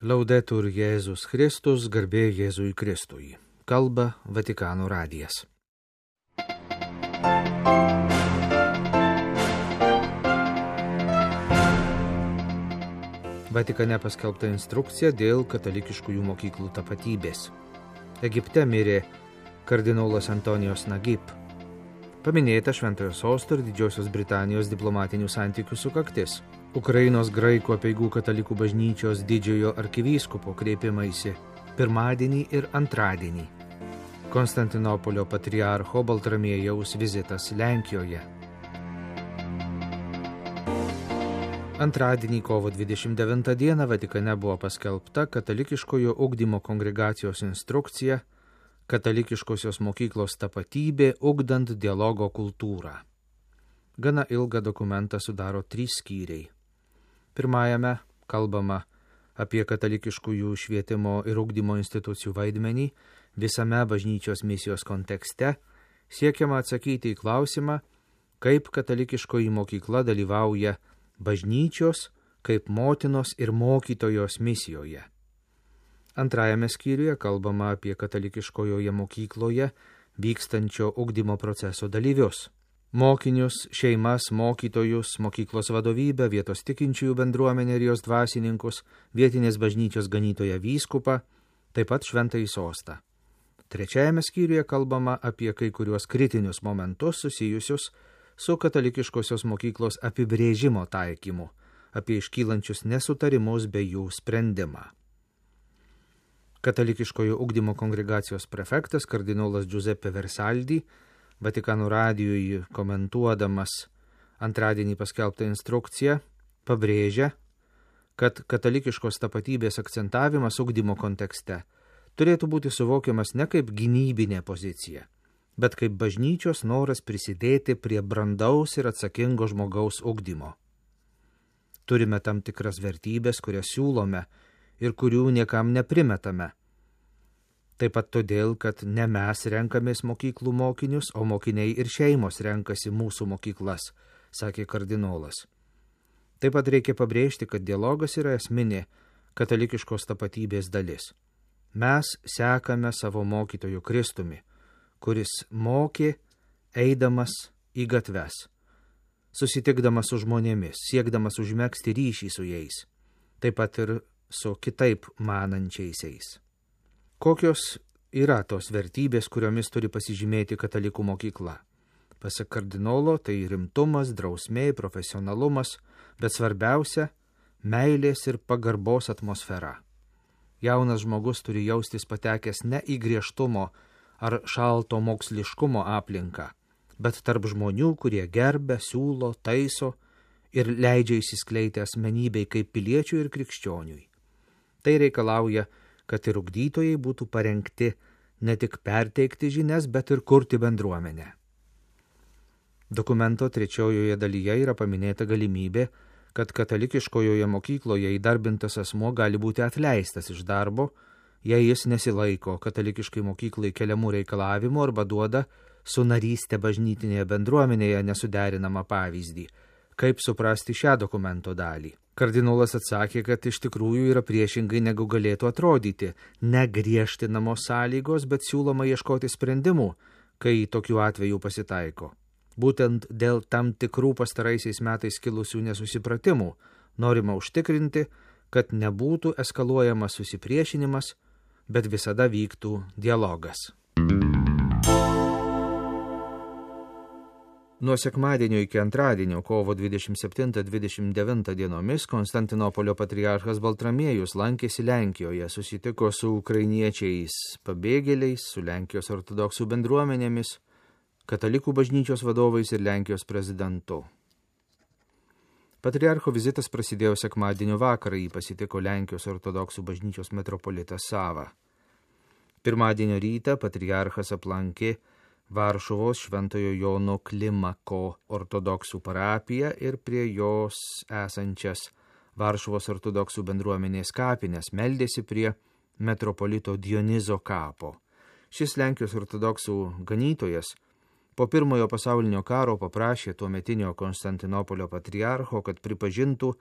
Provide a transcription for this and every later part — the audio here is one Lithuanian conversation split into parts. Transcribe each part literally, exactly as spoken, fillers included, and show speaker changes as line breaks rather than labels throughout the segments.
Laudetur Jėzus Kristus, garbė Jėzui Kristui. Kalba Vatikano radijas. Vatikane paskelbta instrukcija dėl katalikiškųjų mokyklų tapatybės. Egipte mirė kardinolas Antonijos Nagib. Paminėta Šventojo Sosto ir Didžiosios Britanijos diplomatinių santykių sukaktis. Ukrainos graikų apeigų katalikų bažnyčios didžiojo arkivyskupo kreipimaisi pirmadienį ir antradienį. Konstantinopolio patriarcho Baltramiejaus vizitas Lenkijoje. Antradienį kovo dvidešimt devintą dieną Vatikane buvo paskelbta katalikiškojo ugdymo kongregacijos instrukcija Katalikiškosios mokyklos tapatybė ugdant dialogo kultūrą. Gana ilgą dokumentą sudaro trys skyriai. Pirmajame kalbama apie katalikiškųjų švietimo ir ugdymo institucijų vaidmenį visame bažnyčios misijos kontekste, siekiama atsakyti į klausimą, kaip katalikiškoji mokykla dalyvauja bažnyčios kaip motinos ir mokytojos misijoje. Antrajame skyriuje kalbama apie katalikiškojoje mokykloje vykstančio ugdymo proceso dalyvius. Mokinius, šeimas, mokytojus, mokyklos vadovybę, vietos tikinčiųjų bendruomenę ir jos dvasininkus, vietinės bažnyčios ganytoją vyskupą, taip pat Šventąjį Sostą. Trečiajame skyriuje kalbama apie kai kuriuos kritinius momentus susijusius su katalikiškosios mokyklos apibrėžimo taikymu, apie iškylančius nesutarimus bei jų sprendimą. Katalikiškojo ugdymo kongregacijos prefektas kardinolas Giuseppe Versaldi Vatikano radijui komentuodamas antradienį paskelbtą instrukciją pabrėžia, kad katalikiškos tapatybės akcentavimas ugdymo kontekste turėtų būti suvokiamas ne kaip gynybinė pozicija, bet kaip bažnyčios noras prisidėti prie brandaus ir atsakingo žmogaus ugdymo. Turime tam tikras vertybės, kurias siūlome ir kurių niekam neprimetame. Taip pat todėl, kad ne mes renkamės mokyklų mokinius, o mokiniai ir šeimos renkasi mūsų mokyklas, sakė kardinolas. Taip pat reikia pabrėžti, kad dialogas yra esminė katalikiškos tapatybės dalis. Mes sekame savo mokytoju Kristumi, kuris mokė eidamas į gatves, susitikdamas su žmonėmis, siekdamas užmegzti ryšį su jais, taip pat ir su kitaip manančiaisiais. Kokios yra tos vertybės, kuriomis turi pasižymėti katalikų mokykla? Pasak kardinolo, tai rimtumas, drausmė, profesionalumas, bet svarbiausia – meilės ir pagarbos atmosfera. Jaunas žmogus turi jaustis patekęs ne į griežtumo ar šalto moksliškumo aplinką, bet tarp žmonių, kurie gerbia, siūlo, taiso ir leidžia įsiskleisti asmenybei kaip piliečiui ir krikščioniui. Tai reikalauja, kad ir ugdytojai būtų parengti ne tik perteikti žinias, bet ir kurti bendruomenę. Dokumento trečiojoje dalyje yra paminėta galimybė, kad katalikiškojoje mokykloje įdarbintas asmuo gali būti atleistas iš darbo, jei jis nesilaiko katalikiškai mokyklai keliamų reikalavimų arba duoda su naryste bažnytinėje bendruomenėje nesuderinamą pavyzdį. Kaip suprasti šią dokumento dalį? Kardinolas atsakė, kad iš tikrųjų yra priešingai negu galėtų atrodyti, ne griežtinamos sąlygos, bet siūloma ieškoti sprendimų, kai tokių atvejų pasitaiko. Būtent dėl tam tikrų pastaraisiais metais kilusių nesusipratimų norima užtikrinti, kad nebūtų eskaluojamas susipriešinimas, bet visada vyktų dialogas. Nuo sekmadienio iki antradienio, kovo dvidešimt septintą dvidešimt devintą dienomis, Konstantinopolio patriarchas Baltramiejus lankėsi Lenkijoje, susitiko su ukrainiečiais pabėgėliais, su Lenkijos ortodoksų bendruomenėmis, katalikų bažnyčios vadovais ir Lenkijos prezidentu. Patriarcho vizitas prasidėjo sekmadienio vakarą, jį pasitiko Lenkijos ortodoksų bažnyčios metropolitas Sava. Pirmadienio rytą patriarchas aplankė Varšuvos Šventojo Jono Klimako ortodoksų parapiją ir prie jos esančias Varšuvos ortodoksų bendruomenės kapines, meldėsi prie metropolito Dionizo kapo. Šis Lenkijos ortodoksų ganytojas po pirmojo pasaulinio karo paprašė tuometinio Konstantinopolio patriarcho, kad pripažintų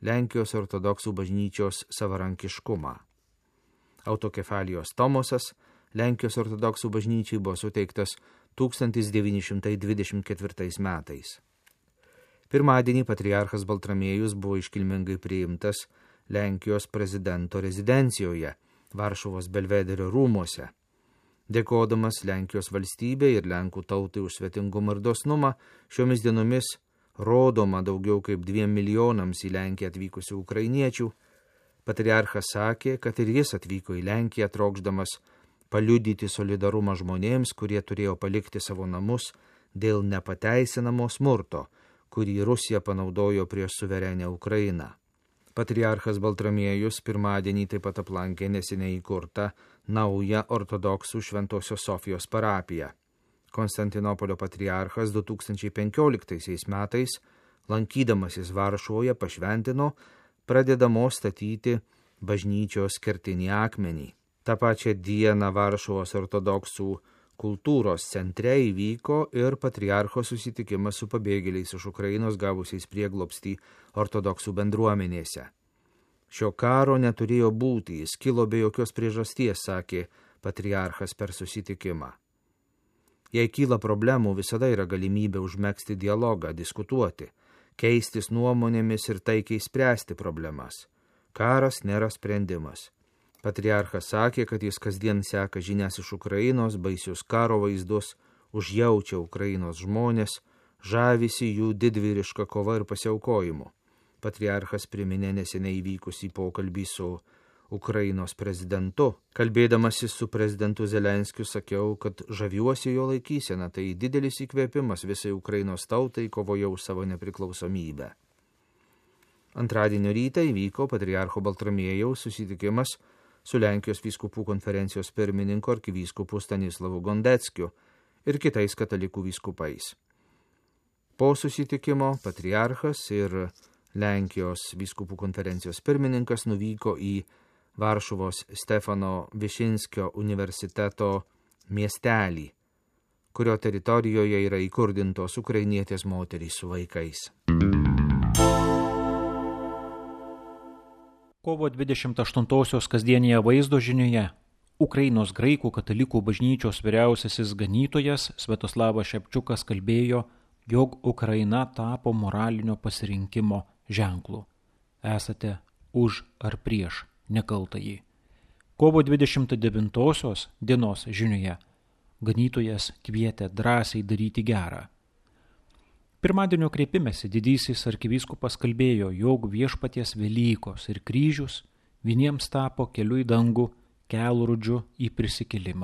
Lenkijos ortodoksų bažnyčios savarankiškumą. Autokefalijos tomosas Lenkijos ortodoksų bažnyčiai buvo suteiktas tūkstantis devyni šimtai dvidešimt ketvirtais metais. Pirmadienį patriarchas Baltramiejus buvo iškilmingai priimtas Lenkijos prezidento rezidencijoje, Varšuvos Belvederio rūmuose. Dėkodamas Lenkijos valstybei ir Lenkų tautai už svetingumą ir dosnumą, šiomis dienomis rodoma daugiau kaip dviem milijonams į Lenkiją atvykusių ukrainiečių, patriarchas sakė, kad ir jis atvyko į Lenkiją trokšdamas paliudyti solidarumą žmonėms, kurie turėjo palikti savo namus dėl nepateisinamo smurto, kurį Rusija panaudojo prieš suverenę Ukrainą. Patriarchas Baltramiejus pirmadienį taip pat aplankė neseniai įkurtą naują ortodoksų Šventosios Sofijos parapiją. Konstantinopolio patriarchas du tūkstančiai penkioliktaisiais metais, lankydamasis Varšuvoje, pašventino pradedamos statyti bažnyčios kertinį akmenį. Ta pačia dieną Varšuvos ortodoksų kultūros centre įvyko ir patriarcho susitikimas su pabėgėliais iš Ukrainos gavusiais prieglobstį ortodoksų bendruomenėse. Šio karo neturėjo būti, jis kilo be jokios priežasties, sakė patriarchas per susitikimą. Jei kyla problemų, visada yra galimybė užmegzti dialogą, diskutuoti, keistis nuomonėmis ir taikiai spręsti problemas. Karas nėra sprendimas. Patriarchas sakė, kad jis kasdien seka žinias iš Ukrainos, baisius karo vaizdus, užjaučia Ukrainos žmonės, žavisi jų didvyriška kova ir pasiaukojimu. Patriarchas priminė neseniai įvykusį pokalbį su Ukrainos prezidentu. Kalbėdamasis su prezidentu Zelenskiu sakiau, kad žaviuosi jo laikysena, tai didelis įkvėpimas visai Ukrainos tautai kovoje už savo nepriklausomybę. Antradienio rytą įvyko patriarcho Baltramiejaus susitikimas su Lenkijos vyskupų konferencijos pirmininku arkivyskupu Stanislavu Gondeckiu ir kitais katalikų vyskupais. Po susitikimo patriarchas ir Lenkijos vyskupų konferencijos pirmininkas nuvyko į Varšuvos Stefano Višinskio universiteto miestelį, kurio teritorijoje yra įkurdintos ukrainietės moterys su vaikais.
Kovo dvidešimt aštuntosios kasdienėje vaizdo žinioje Ukrainos graikų katalikų bažnyčios vyriausiasis ganytojas Sviatoslavas Šepčiukas kalbėjo, jog Ukraina tapo moralinio pasirinkimo ženklu. Esate už ar prieš nekaltąjį. Kovo dvidešimt devintosios dienos žinioje ganytojas kvietė drąsiai daryti gerą. Pirmadienio kreipimesi didysis arkivyskupas kalbėjo, jog viešpaties Velykos ir kryžius vieniems tapo keliu į dangų, kelrodžiu į prisikėlimą,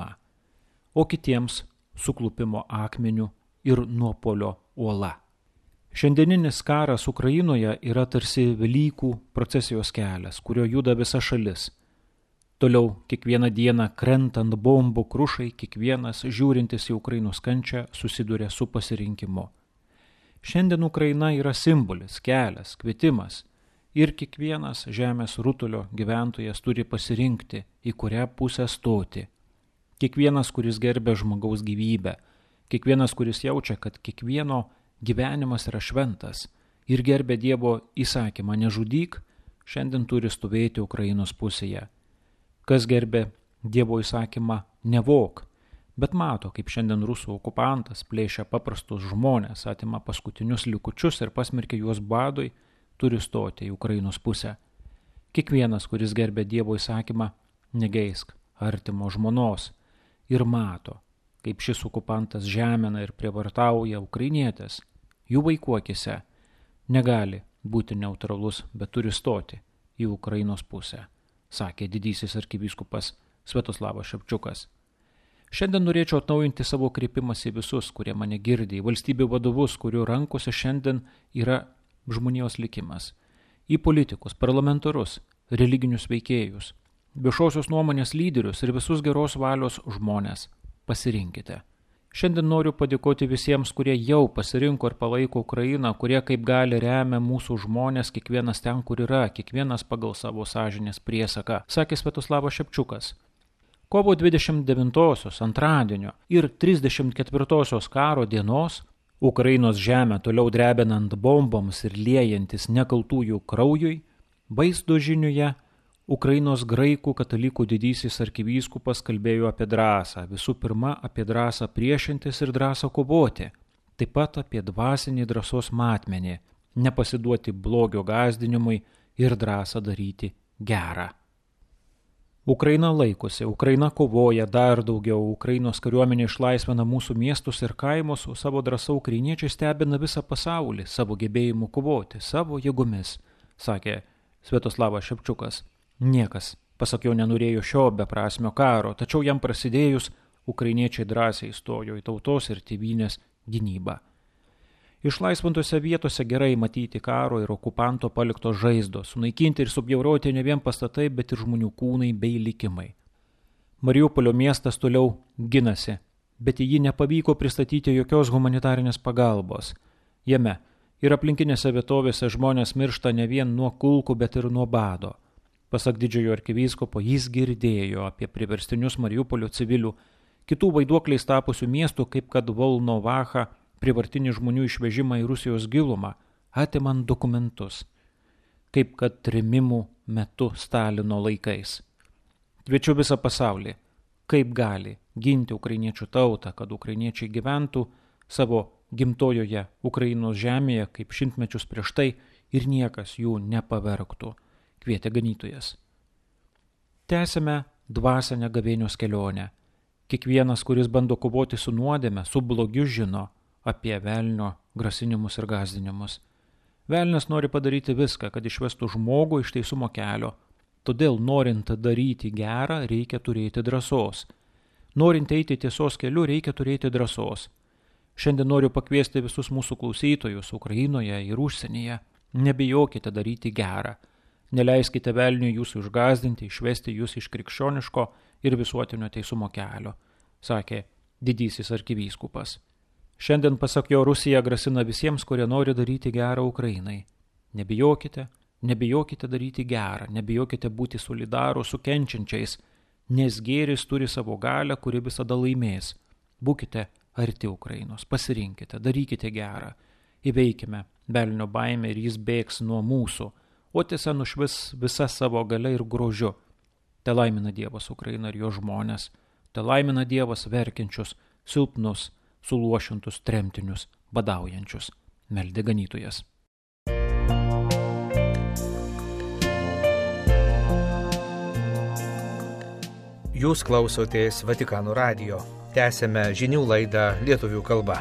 o kitiems suklupimo akmeniu ir nuopolio uola. Šiandieninis karas Ukrainoje yra tarsi Velykų procesijos kelias, kurio juda visa šalis. Toliau kiekvieną dieną krentant bombų krušai, kiekvienas žiūrintis į Ukrainos kančią susiduria su pasirinkimu. Šiandien Ukraina yra simbolis, kelias, kvietimas ir kiekvienas žemės rutulio gyventojas turi pasirinkti, į kurią pusę stoti. Kiekvienas, kuris gerbia žmogaus gyvybę, kiekvienas, kuris jaučia, kad kiekvieno gyvenimas yra šventas ir gerbia Dievo įsakymą nežudyk, šiandien turi stovėti Ukrainos pusėje. Kas gerbia Dievo įsakymą nevok, bet mato, kaip šiandien rusų okupantas plėšia paprastus žmonės, atima paskutinius likučius ir pasmerkia juos badui, turi stoti į Ukrainos pusę. Kiekvienas, kuris gerbia Dievo įsakymą, negeisk artimo žmonos ir mato, kaip šis okupantas žemina ir prievartauja ukrainietės, jų vaikų akise, negali būti neutralus, bet turi stoti į Ukrainos pusę, sakė didysis arkivyskupas Sviatoslavas Šepčiukas. Šiandien norėčiau atnaujinti savo kreipimąsi visus, kurie mane girdi, į valstybių vadovus, kurių rankose šiandien yra žmonijos likimas, į politikus, parlamentarus, religinius veikėjus, viešosios nuomonės lyderius ir visus geros valios žmonės. Pasirinkite. Šiandien noriu padėkoti visiems, kurie jau pasirinko ir palaiko Ukrainą, kurie kaip gali remia mūsų žmonės, kiekvienas ten, kur yra, kiekvienas pagal savo sąžinės priesaką, sakė Sviatoslavas Šepčiukas. Kovo dvidešimt devintosios antradienio ir trisdešimt ketvirtosios karo dienos Ukrainos žemę toliau drebinant bomboms ir liejantis nekaltųjų kraujui, Vaizdo žinioje Ukrainos graikų katalikų didysis arkivyskupas kalbėjo apie drąsą, visų pirma apie drąsą priešintis ir drąsą kovoti, taip pat apie dvasinį drąsos matmenį, nepasiduoti blogio gąsdinimui ir drąsą daryti gerą. Ukraina laikosi, Ukraina kovoja dar daugiau, Ukrainos kariuomenė išlaisvina mūsų miestus ir kaimus, o savo drąsa ukrainiečiai stebina visą pasaulį, savo gebėjimu kovoti, savo jėgomis, sakė Sviatoslavas Šepčiukas. Niekas, pasak jo, nenorėjo šio beprasmio karo, tačiau jam prasidėjus, ukrainiečiai drąsiai stojo į tautos ir tėvynės gynybą. Išlaisvintose vietose gerai matyti karo ir okupanto paliktos žaizdos, sunaikinti ir subjauroti ne vien pastatai, bet ir žmonių kūnai bei likimai. Mariupolio miestas toliau ginasi, bet į jį nepavyko pristatyti jokios humanitarinės pagalbos. Jame ir aplinkinėse vietovėse žmonės miršta ne vien nuo kulkų, bet ir nuo bado. Pasak didžiojo arkivyskupo, jis girdėjo apie priverstinius Mariupolio civilių, kitų vaiduokliais tapusių miestų, kaip kad Volnovacha, privartinį žmonių išvežimą į Rusijos gilumą, atimant dokumentus, kaip kad trėmimų metu Stalino laikais. Kviečiu visą pasaulį, kaip gali ginti ukrainiečių tautą, kad ukrainiečiai gyventų savo gimtojoje Ukrainos žemėje kaip šimtmečius prieš tai ir niekas jų nepavergtų, kvietė ganytojas. Tęsime dvasinę gavėnios kelionę. Kiekvienas, kuris bando kovoti su nuodėme, su blogiu, žino apie velnio grasinimus ir gąsdinimus. Velnias nori padaryti viską, kad išvestų žmogų iš teisumo kelio. Todėl, norint daryti gerą, reikia turėti drąsos. Norint eiti tiesos keliu, reikia turėti drąsos. Šiandien noriu pakviesti visus mūsų klausytojus Ukrainoje ir užsienyje. Nebijokite daryti gerą. Neleiskite velniui jūsų išgąsdinti, išvesti jūs iš krikščioniško ir visuotinio teisumo kelio, sakė didysis arkivyskupas. Šiandien, pasak jo, Rusija grasina visiems, kurie nori daryti gerą Ukrainai. Nebijokite, nebijokite daryti gerą, nebijokite būti solidarų su kenčiančiais, nes gėris turi savo galią, kuri visada laimės. Būkite arti Ukrainos, pasirinkite, darykite gerą, įveikime velnio baimę ir jis bėgs nuo mūsų, o tiesa nušvis visa savo galia ir grožiu. Te laimina Dievas Ukrainą ir jo žmonės, te laimina Dievas verkiančius, silpnus, suluošintus tremtinius, badaujančius, meldė ganytojas.
Jūs klausotės Vatikano radijo. Tęsėme žinių laidą lietuvių kalba.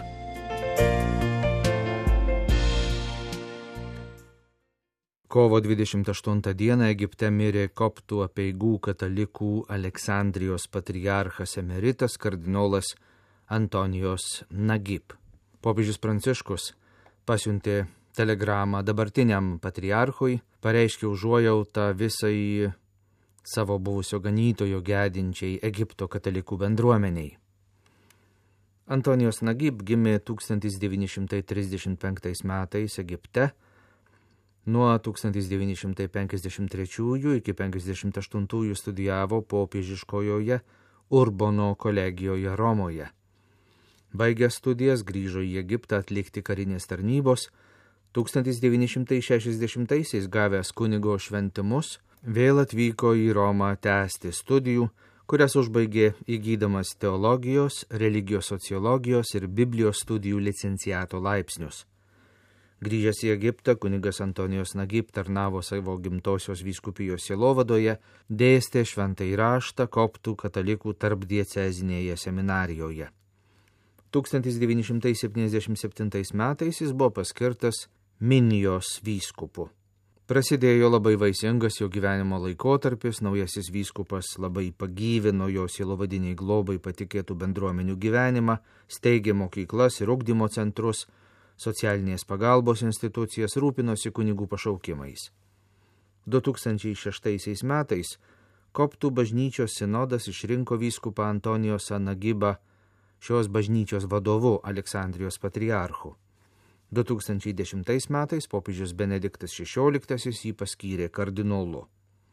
Kovo dvidešimt aštuntą dieną Egipte mirė koptų apeigų katalikų Aleksandrijos patriarchas emeritas kardinolas Antonijos Nagib. Popiežius Pranciškus pasiuntė telegramą dabartiniam patriarchui, pareiškė užuojautą visai savo buvusio ganytojo gedinčiai Egipto katalikų bendruomeniai. Antonijos Nagib gimė tūkstantis devyni šimtai trisdešimt penktais metais Egipte. Nuo tūkstantis devyni šimtai penkiasdešimt trečiųjų iki penkiasdešimt aštuntųjų studijavo popiežiškojoje Urbono kolegijoje Romoje. Baigęs studijas grįžo į Egiptą atlikti karinės tarnybos, tūkstantis devyni šimtai šešiasdešimtaisiais gavęs kunigo šventimus, vėl atvyko į Romą tęsti studijų, kurias užbaigė įgydamas teologijos, religijos sociologijos ir Biblijos studijų licenciato laipsnius. Grįžęs į Egiptą, kunigas Antonijos Nagib tarnavo savo gimtosios vyskupijos sielovadoje, dėstė šventąjį raštą koptų katalikų tarpdiecezinėje seminarijoje. tūkstantis devyni šimtai septyniasdešimt septintais metais jis buvo paskirtas Minijos vyskupu. Prasidėjo labai vaisingas jo gyvenimo laikotarpis, naujasis vyskupas labai pagyvino jo sielovadiniai globai patikėtų bendruomenių gyvenimą, steigė mokyklas ir ugdymo centrus, socialinės pagalbos institucijas, rūpinosi kunigų pašaukimais. du tūkstančiai šeštaisiais metais koptų bažnyčios sinodas išrinko vyskupą Antonijos Nagibą šios bažnyčios vadovu Aleksandrijos patriarchu. du tūkstančiai dešimtais metais popiežius Benediktas šešioliktasis jį paskyrė kardinolu.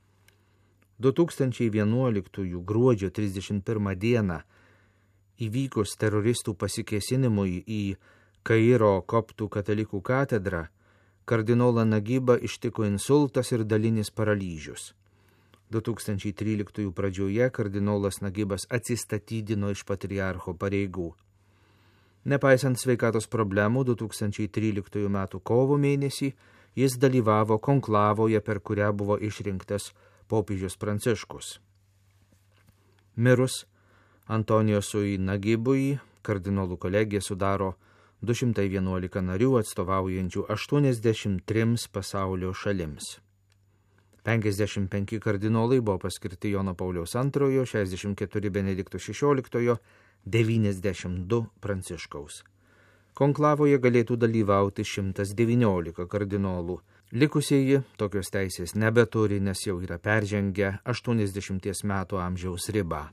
du tūkstančiai vienuoliktųjų gruodžio trisdešimt pirmą dieną įvykus teroristų pasikėsinimui į Kairo koptų katalikų katedrą, kardinolą Nagibą ištiko insultas ir dalinis paralyžius. du tūkstančiai tryliktųjų pradžioje kardinolas Nagibas atsistatydino iš patriarcho pareigų. Nepaisant sveikatos problemų, du tūkstančiai tryliktųjų metų kovo mėnesį jis dalyvavo konklavoje, per kurią buvo išrinktas popiežius Pranciškus. Mirus Antonijosui Nagibui, kardinolų kolegija sudaro du šimtai vienuolika narių atstovaujančių aštuoniasdešimt trims pasaulio šalims. penkiasdešimt penki kardinolai buvo paskirti Jono Pauliaus antrojo, šešiasdešimt keturi Benedikto šešioliktojo, devyniasdešimt du Pranciškaus. Konklavoje galėtų dalyvauti šimtas devyniolika kardinolų. Likusieji tokios teisės nebeturi, nes jau yra peržengę aštuoniasdešimties metų amžiaus ribą.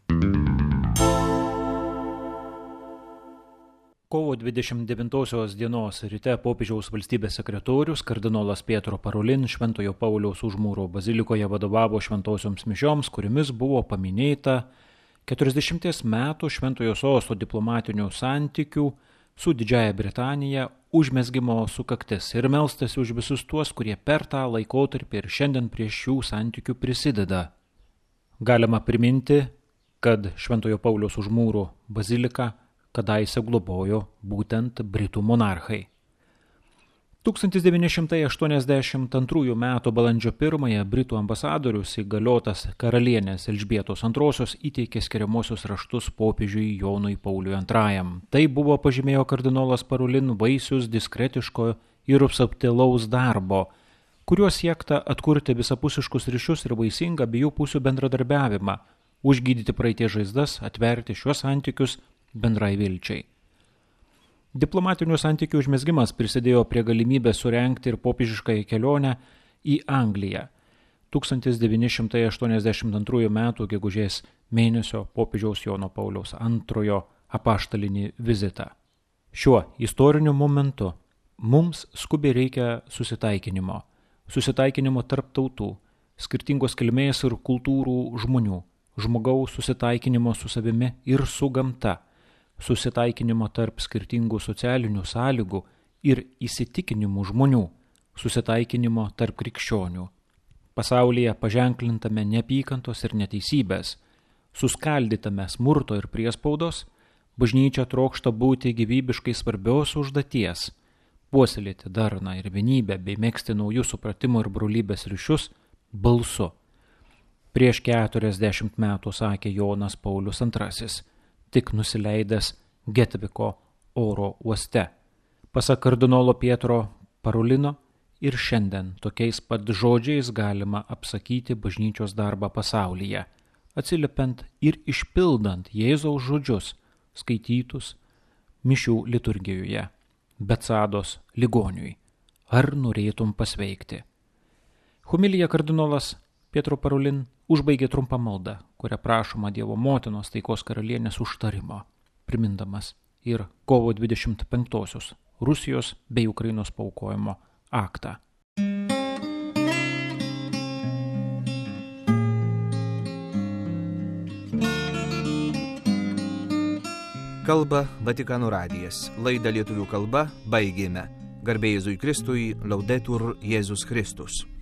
Kovo dvidešimt devintosios dienos ryte popiežiaus valstybės sekretorius kardinolas Pietro Parolin Šventojo Pauliaus užmūro bazilikoje vadovavo šventosioms mišioms, kuriamis buvo paminėta keturiasdešimties metų Šventojo sosto diplomatinių santykių su Didžiąja Britanija užmezgimo sukaktis ir melstasi už visus tuos, kurie per tą laikotarpį ir šiandien prie šių santykių prisideda. Galima priminti, kad Šventojo Pauliaus užmūro bazilika kadaise globojo būtent Britų monarchai. tūkstantis devyni šimtai aštuoniasdešimt antrųjų metų balandžio pirmąją Britų ambasadorius įgaliotas karalienės Elžbietos antrosios įteikė skiriamuosius raštus popiežiui Jonui Pauliui antrajam. Tai buvo, pažymėjo kardinolas Parolin, vaisius diskretiško ir subtilaus darbo, kuriuo siekta atkurti visapusiškus ryšius ir vaisingą abiejų pusių bendradarbiavimą, užgydyti praeities žaizdas, atverti šiuos santykius bendrai vilčiai. Diplomatinių santykių užmezgimas prisidėjo prie galimybės surengti ir popiežiškąją kelionę į Angliją. tūkstantis devyni šimtai aštuoniasdešimt antrųjų metų gegužės mėnesio popiežiaus Jono Pauliaus antrojo apaštalinį vizitą. Šiuo istoriniu momentu mums skubiai reikia susitaikinimo. Susitaikinimo tarp tautų, skirtingos kilmės ir kultūrų žmonių, žmogaus susitaikinimo su savimi ir su gamta, susitaikinimo tarp skirtingų socialinių sąlygų ir įsitikinimų žmonių, susitaikinimo tarp krikščionių. Pasaulyje paženklintame neapykantos ir neteisybės, suskaldytame smurto ir priespaudos, bažnyčia trokšta būti gyvybiškai svarbios užduoties, puoselėti darną ir vienybę bei megzti naujus supratimo ir brolybės ryšius balsu. Prieš keturiasdešimt metų sakė Jonas Paulius antrasis, tik nusileidęs Getviko oro uoste. Pasak kardinolo Pietro Parolino, ir šiandien tokiais pat žodžiais galima apsakyti bažnyčios darbą pasaulyje, atsiliepiant ir išpildant Jėzaus žodžius, skaitytus mišių liturgijoje, Betsados ligoniui. Ar norėtum pasveikti? Homiliją kardinolas Pietro Parolin užbaigė trumpą maldą, kuria prašoma Dievo motinos taikos karalienės užtarimo, primindamas ir kovo dvidešimt penktosios Rusijos bei Ukrainos paaukojimo aktą.
Kalba Vatikano radijas. Laidą lietuvių kalba baigėme. Garbė Jėzui Kristui, Laudetur Jėzus Kristus.